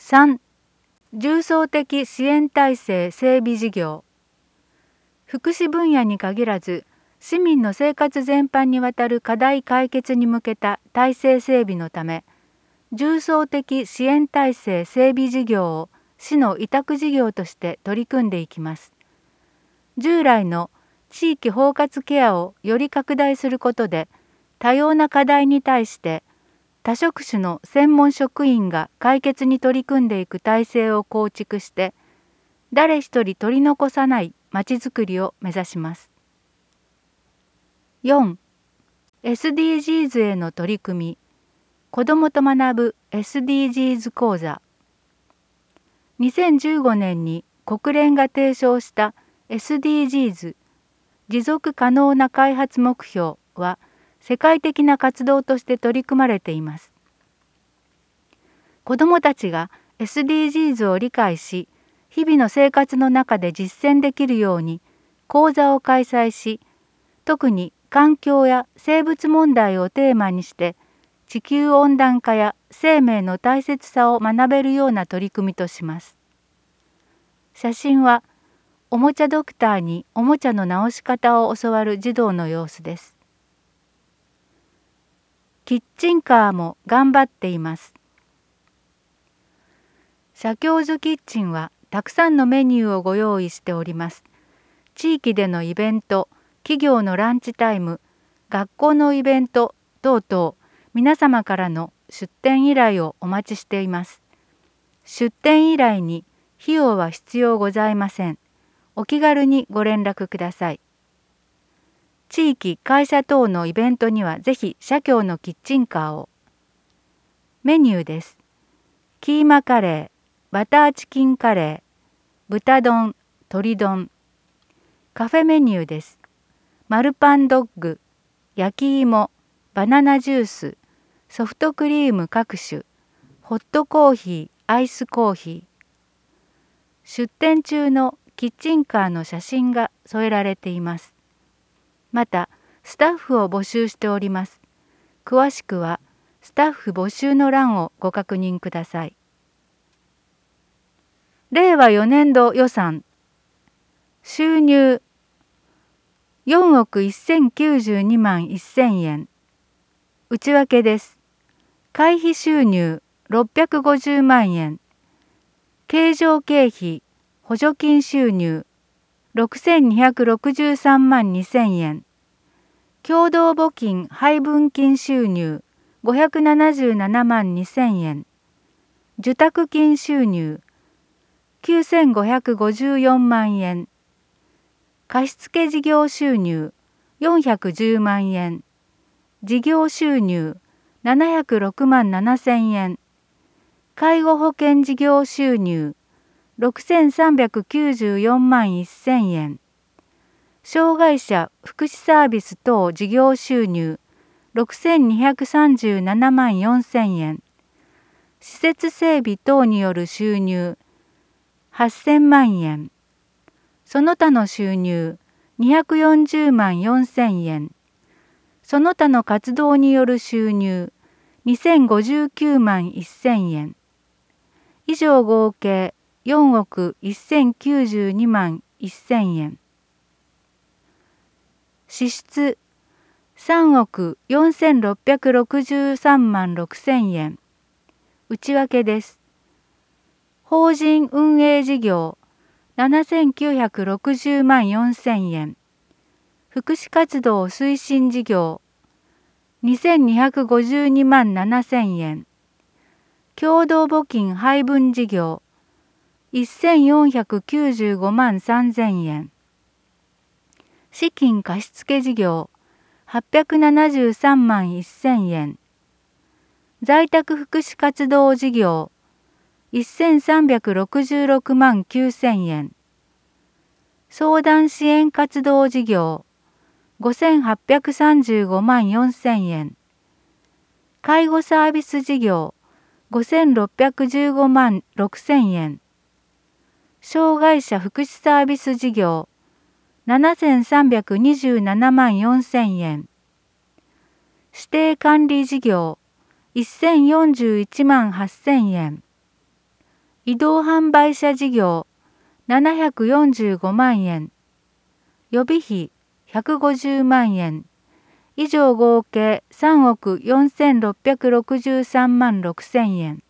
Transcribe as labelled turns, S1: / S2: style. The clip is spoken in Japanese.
S1: 3、重層的支援体制整備事業。福祉分野に限らず、市民の生活全般にわたる課題解決に向けた体制整備のため、重層的支援体制整備事業を市の委託事業として取り組んでいきます。従来の地域包括ケアをより拡大することで、多様な課題に対して多職種の専門職員が解決に取り組んでいく体制を構築して、誰一人取り残さないまちづくりを目指します。4、SDGs への取り組み、子どもと学ぶ SDGs 講座。2015年に国連が提唱した SDGs 持続可能な開発目標は世界的な活動として取り組まれています。子どもたちが SDGs を理解し、日々の生活の中で実践できるように講座を開催し、特に環境や生物問題をテーマにして地球温暖化や生命の大切さを学べるような取り組みとします。写真はおもちゃドクターにおもちゃの直し方を教わる児童の様子です。キッチンカーも頑張っています。社協図キッチンはたくさんのメニューをご用意しております。地域でのイベント、企業のランチタイム、学校のイベント等々、皆様からの出店依頼をお待ちしています。出店依頼に費用は必要ございません。お気軽にご連絡ください。地域、会社等のイベントにはぜひ社協のキッチンカーを。メニューです。キーマカレー、バターチキンカレー、豚丼、鶏丼。カフェメニューです。マルパンドッグ、焼き芋、バナナジュース、ソフトクリーム各種、ホットコーヒー、アイスコーヒー。出店中のキッチンカーの写真が添えられています。また、スタッフを募集しております。詳しくは、スタッフ募集の欄をご確認ください。令和4年度予算。収入4億1092万1000円。内訳です。会費収入650万円。経常経費、補助金収入6263万2000円。共同募金配分金収入577万2000円。受託金収入9554万円。貸付事業収入410万円。事業収入706万7000円。介護保険事業収入6394万1000円。障害者福祉サービス等事業収入6237万4000円。施設整備等による収入8000万円。その他の収入240万4000円。その他の活動による収入2059万1000円。以上合計4億1092万1000円。支出3億4663万6000円。内訳です。法人運営事業7960万4000円。福祉活動推進事業2252万7000円。共同募金配分事業1495万3000円。資金貸付事業873万1000円。在宅福祉活動事業1366万9000円。相談支援活動事業5835万4000円。介護サービス事業5615万6000円。障害者福祉サービス事業7327万4000円。指定管理事業1041万8000円。 移動販売車事業745万円。予備費150万円。以上合計3億4663万6千円。